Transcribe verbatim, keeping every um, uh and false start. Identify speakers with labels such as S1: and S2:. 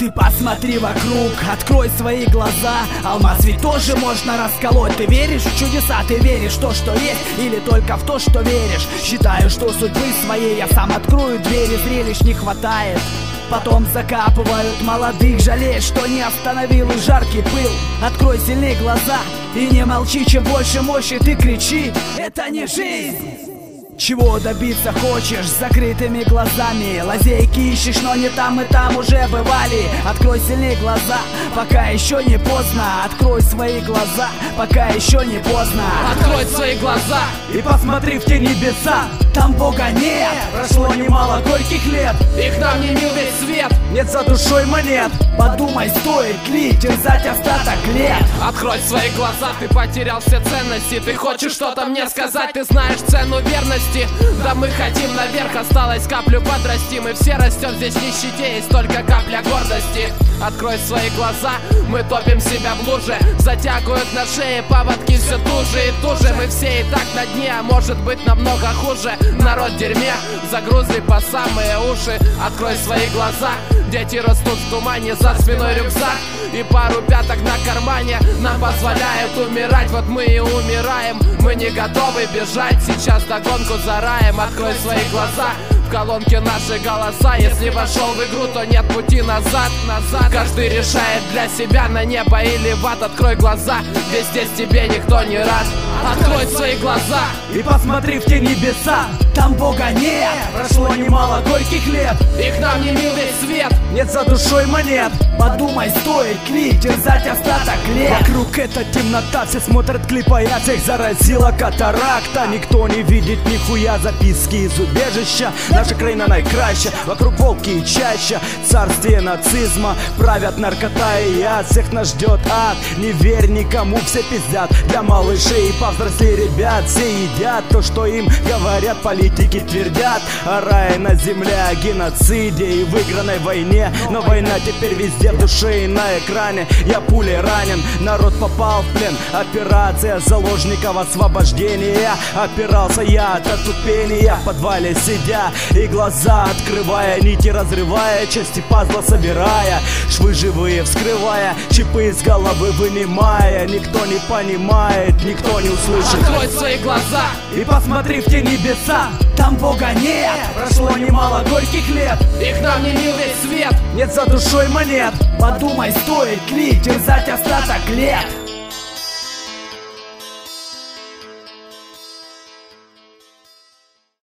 S1: Ты посмотри вокруг, открой свои глаза. Алмаз ведь тоже можно расколоть. Ты веришь в чудеса, ты веришь в то, что есть, или только в то, что веришь? Считаю, что судьбы своей я сам открою двери, зрелищ не хватает. Потом закапывают молодых, жалеешь, что не остановил их жаркий пыл. Открой сильнее глаза и не молчи, чем больше мощи ты кричи. Это не жизнь. Чего добиться хочешь с закрытыми глазами? Лазейки ищешь, но не там и там уже бывали. Открой сильнее глаза, пока еще не поздно. Открой свои глаза, пока еще не поздно.
S2: Открой свои глаза
S1: и посмотри в те небеса. Там Бога нет, прошло немало горьких лет,
S2: и к нам не мил весь свет.
S1: Нет за душой монет. Подумай, стоит ли терзать остаток лет.
S2: Открой свои глаза, ты потерял все ценности. Ты хочешь что-то мне сказать, ты знаешь цену верности. Да мы хотим наверх, осталось каплю подрасти. Мы все растем здесь в нищете, есть только капля гордости. Открой свои глаза, мы топим себя в луже. Затягивают на шее поводки все туже и туже. Мы все и так на дне, а может быть намного хуже. Народ в дерьме, загрузли по самые уши. Открой свои глаза, дети растут в тумане, за спиной рюкзак и пару пяток на кармане нам позволяют умирать, вот мы и умираем. Мы не готовы бежать, сейчас догонку за раем. Открой свои глаза, в колонке наши голоса. Если вошел в игру, то нет пути назад, назад. Каждый решает для себя, на небо или в ад. Открой глаза, ведь здесь тебе никто не рад. Открой свои глаза
S1: и посмотри в те небеса. Там Бога нет, прошло немало горьких лет,
S2: и к нам не мил весь свет.
S1: Нет за душой монет. Подумай, стоит ли терзать остаток лет. Вокруг эта темнота, все смотрят клипы, я всех заразила катаракта. Никто не видит нихуя, записки из убежища. Наша країна найкраща, вокруг волки и чаща. Царствие нацизма, правят наркота и яд. Всех нас ждет ад, не верь никому, все пиздят. Для малышей и повзрослей ребят, все едят то, что им говорят, политики твердят. О рае на земле, о геноциде и выигранной войне. Но война теперь везде, в душе и на экране. Я пулей ранен, народ попал в плен. Операция заложников освобождения. Опирался я от отупения, в подвале сидя и глаза открывая, нити разрывая, части пазла собирая, швы живые вскрывая, чипы из головы вынимая. Никто не понимает, никто не услышит.
S2: Открой свои глаза
S1: и посмотри в те небеса. Там Бога нет, прошло немало горьких лет,
S2: и к нам не мил весь свет.
S1: Нет за душой монет. Подумай, стоит ли терзать остаток лет.